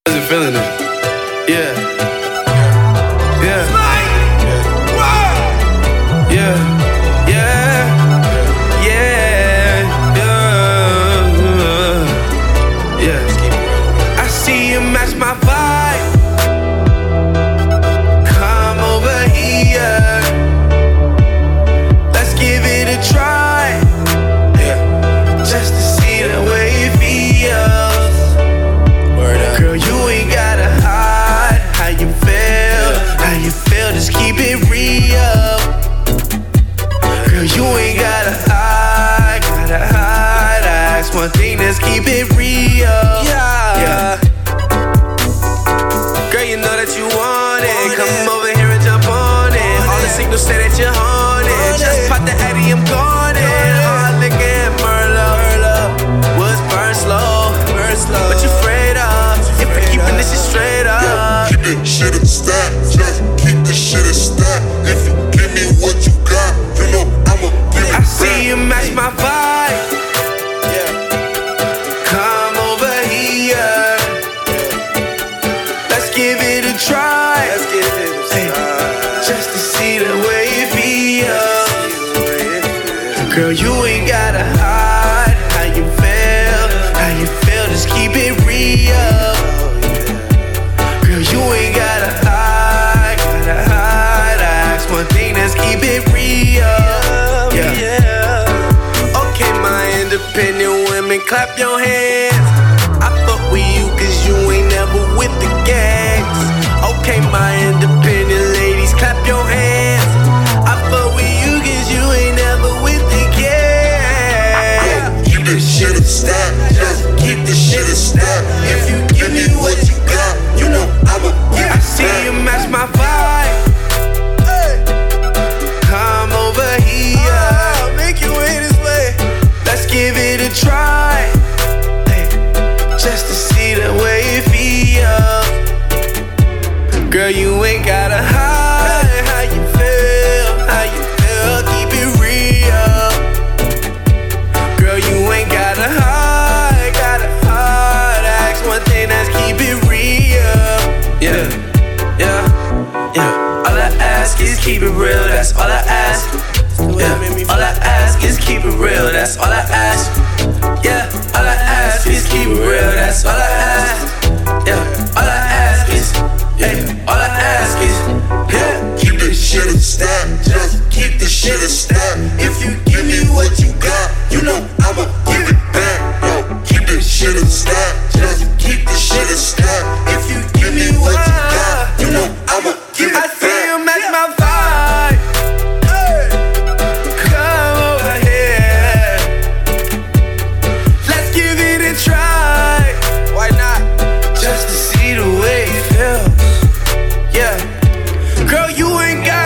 wasn't feeling it. Yeah. Yeah. Yeah. Yeah. Yeah. Yeah. I see you match my vibe. Come over here. Let's give it a try. Yeah. Just to see the way it feels. Word up. Girl, you ain't gotta hide how you feel. How you feel, just keep it real. Girl, you ain't gotta hide. I ask one thing, let's keep it real. Yeah. Girl, you know that you want it. Come over here and jump on it. All the signals say that you're haunted. Just pop the Addy, I'm gone in. Hard liquor and Merlot. Woods burn slow. What you afraid of? If we're keeping this shit straight up. Keep this shit in stack. Just keep this shit in stack. If you give me what you got, you know I'ma give it I see you match my vibe. Come over here. Let's give it a try. Hey, just to see the way it feels. Girl, you ain't gotta hide how you feel. How you feel, just keep it real. Girl, you ain't gotta hide. I ask one thing, let's keep it real. Yeah. Okay, my independent women, clap your hands. I fuck with you cause you ain't never with the gangs. Okay, my independent ladies, clap your hands. I fuck with you cause you ain't never with the gangs. Keep this shit in stack. Just keep this shit in stack. If you give me what you got, you know I'ma give it I see you match my vibe. Come over here. Make your way this way. Let's give it a try. Hey, just to see the way it feels. Girl, you ain't gotta hide how you feel. How you feel, keep it real. Girl, you ain't gotta hide. Ask one thing, let's keep it real. Yeah. All I ask is keep it real, that's all I ask. Yeah. All I ask is keep it real, that's all I ask. Yeah. All I ask is keep it real, that's all I ask. Yeah. All I ask is, all I ask is, keep this shit in stack. Just keep this shit in stack. If you give me what you got, you know I'ma give it back. Yo, keep this shit in stack. Just keep this shit in stack. If you give me what you got, you know I'ma give it back. I see you match my vibe. Come over here. Let's give it a try. Why not? Just to see the way it feels. Yeah. Girl, you ain't got